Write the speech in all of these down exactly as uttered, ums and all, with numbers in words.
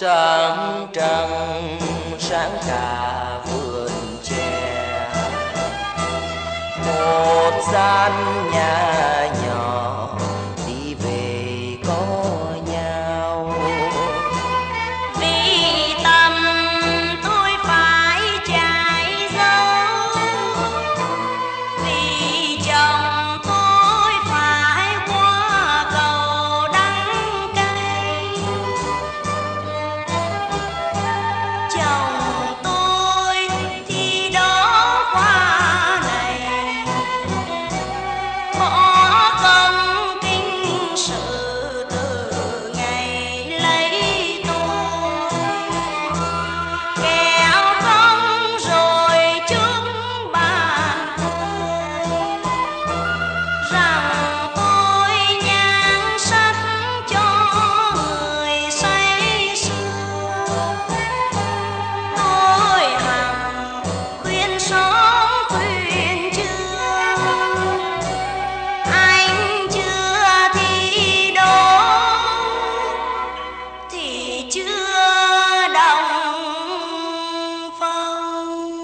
sáng trăng sáng cả vườn tre, một gian nhà nhỏ đi về có nhau. Vì tâm tôi phải chạy dấu, vì chồng tôi phải qua cầu đắng cay. Chồng tôi thì đó qua này, bỏ công kinh sự từ ngày lấy tôi. Kẻo không rồi chúng bàn tôi rằng tôi nhan sắc cho người say sưa. Tôi hằng khuyên xóm khuyên chưa, anh chưa thì đổ thì chưa đồng phong.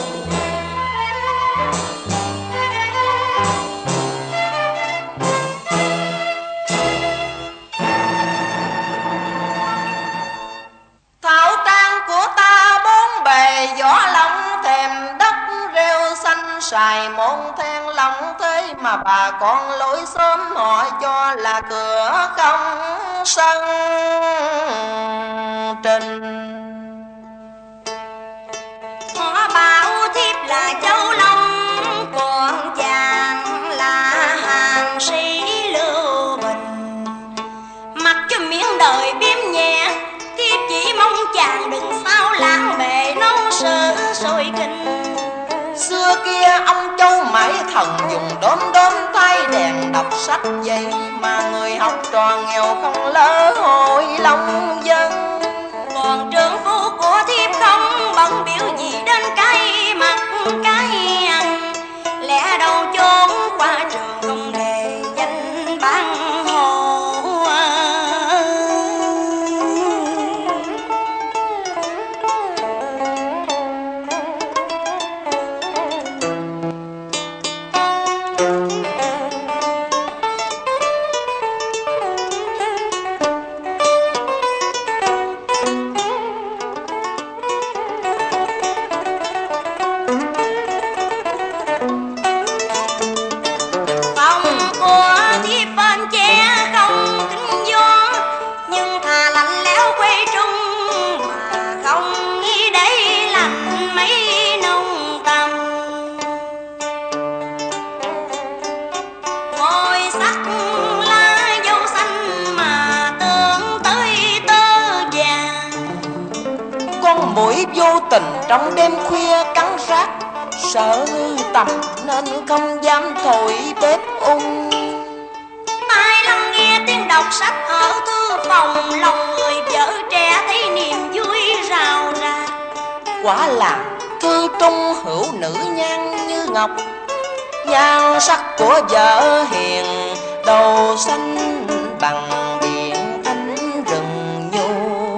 Thảo trang của ta bốn bề võ lòng, thèm đất rêu xanh xài môn then lòng. Thế mà bà con lối xóm họ cho là cửa không sân trình. Họ bảo thiếp là Châu Long, còn chàng là hàng sĩ Lưu Bình. Mặc cho miếng đời biếm nhẹ, thiếp chỉ mong chàng đừng sao lãng bề nấu sự sôi kinh. Xưa kia ông Châu mãi thần dùng đốm đốm thay đèn đọc sách, vậy mà người học trò nghèo không lỡ hội lòng dân. Còn trưởng phu của thiếp không bận biểu gì đến cái mặt cái ăn. Lẽ đâu chốn qua trường không đề danh ban hồ. Phòng của thiếp bên che không kính gió, nhưng thà lạnh lẽo quê trung mà không nghĩ đây lạnh mấy nông tâm. Ngôi sắc lá dâu xanh mà tương tới tơ vàng. Con muỗi vô tình trong đêm khuya cắn rác, sợ tầm nên không dám thổi bếp ung. Tai lắng nghe tiếng đọc sách ở thư phòng, lòng người vợ trẻ thấy niềm vui rào rạt. Quả là thư trung hữu nữ nhan như ngọc, nhan sắc của vợ hiền đầu xanh bằng biển cánh rừng nhu.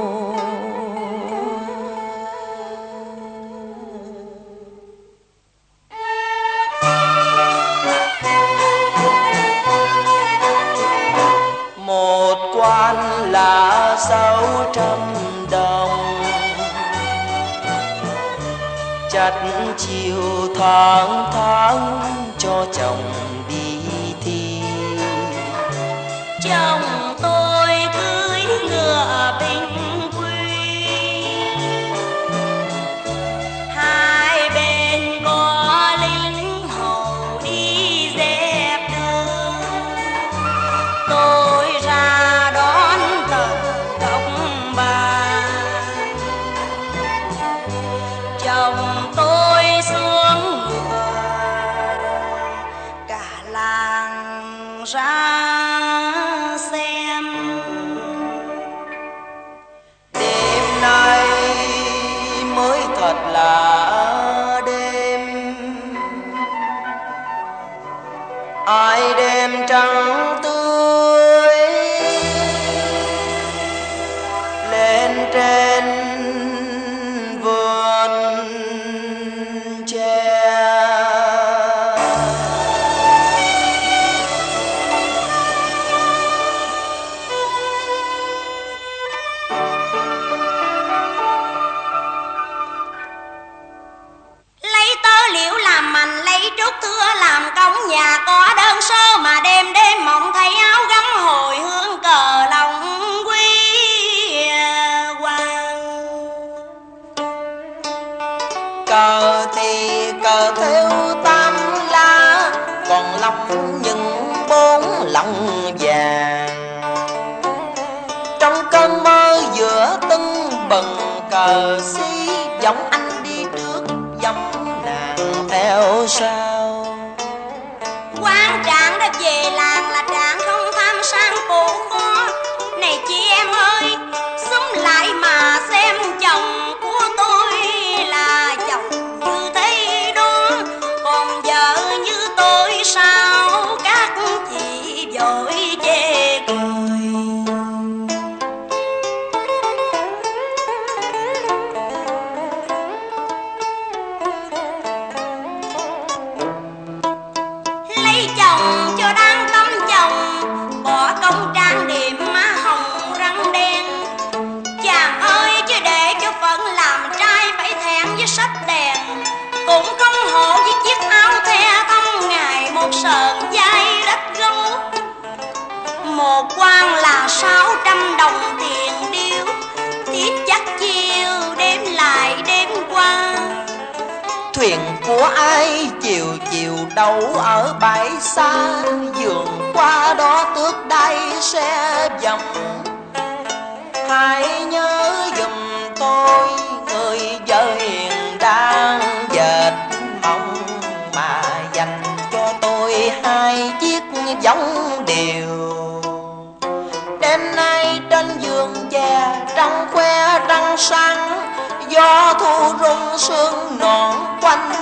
Một quan là sáu trăm đồng, chặt chiều thoáng thoáng cho chồng đi thi. Chồng tôi cưới ngựa bình quy, hai bên có lính hầu đi dẹp đường. Tôi ra đón tận góc bàn, chồng tôi xuống ngựa, cả làng ra xem. Đêm nay mới thật là đêm, ai đêm trắng tươi lên trên trong nhà có đơn sơ, mà đêm đêm mộng thấy áo gấm hồi hương cờ lòng quy hoàng. Cờ thì cờ theo tam lá, còn lòng những bốn lòng vàng. Trong cơn mơ giữa tưng bừng cờ xí, giống anh đi trước giống nàng theo sau. Quan trạng đã về làng là trạng không tham sang cổ khó. Này chị em ơi, xúm lại mà xem chồng của tôi là chồng như thế đó, còn vợ như tôi sao các chị vội chê cười. Lấy chồng cho đáng tâm chồng, bỏ công trang điểm má hồng răng đen. Chàng ơi, chứ để cho phận làm trai phải thẹn với sách đèn, cũng không hổ với chiếc áo the thăm ngày một sờn dây đất gấu. Một quan là sáu trăm đồng tiền điêu, thiết chắc chiêu đêm lại đêm qua. Thuyền của ai chiều chiều đâu ở bãi xa, giường qua đó tước đai xe vòng. Hãy nhớ giùm tôi người vợ hiền đang dệt mong, mà dành cho tôi hai chiếc giống điều. Đêm nay trên giường chè trăng khoe trăng sáng, gió thu rung sương nón quanh